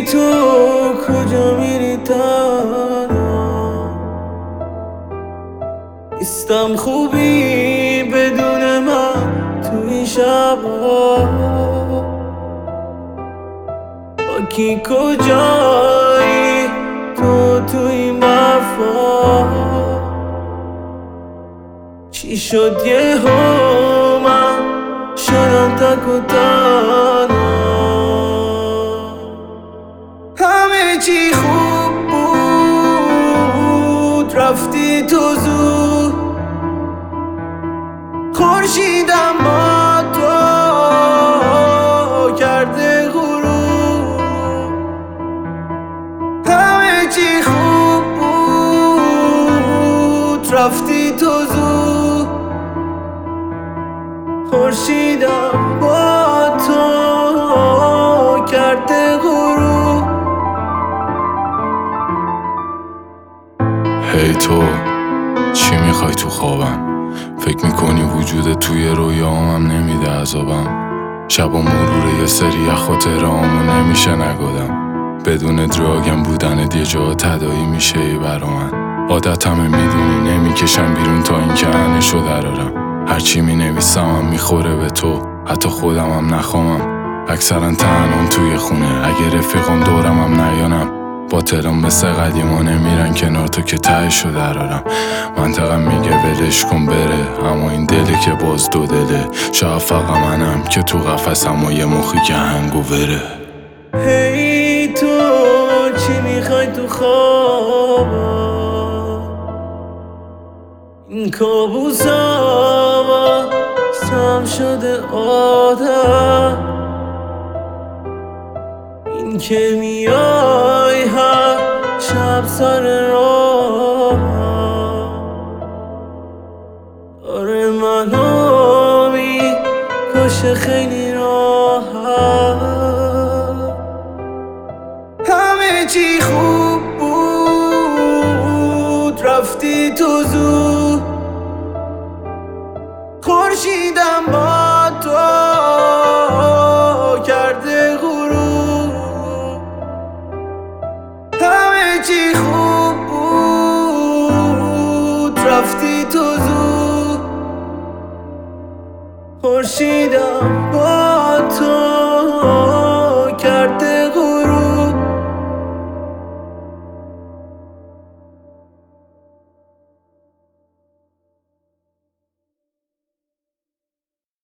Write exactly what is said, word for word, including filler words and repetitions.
تو کجا میری تنها؟ نیستم خوبی بدون من تو این شبا. با کی کجایی تو تو این برفا؟ چی شد یه ها من شدم تک و تنها؟ همه چی خوب بود رفتی تو زود، خورشیدم با تو کرده غروب. همه چی خوب بود رفتی تو زود، خورشیدم با تو کرده غروب. هی تو چی میخوای تو خوابم؟ فکر میکنی وجود توی رویامم نمیده عذابم؟ شب و مرور یه سری یخ و ترامو نمیشه نگادم. بدون دراگم بودن یه جا تدایی میشه ای برا من. عادتمه میدونی نمیکشم بیرون تا این که عنشو درارم. هرچی مینویسم هم میخوره به تو، حتی خودمم نخوامم. اکثرا تنهام توی خونه، اگه رفیقم دورم هم نیانم. باطلم مثل قدیما نمیرن کنار تو که تهشو درارم. منطقم میگه ولش کن بره، اما این دلی که باز دو دله. شاید فقط منم که تو قفسم و یه مخی که هنگو بره. هی تو چی میخوای تو خوابم؟ این کابوسم سم شده عادت. این که میای هر شب سر راه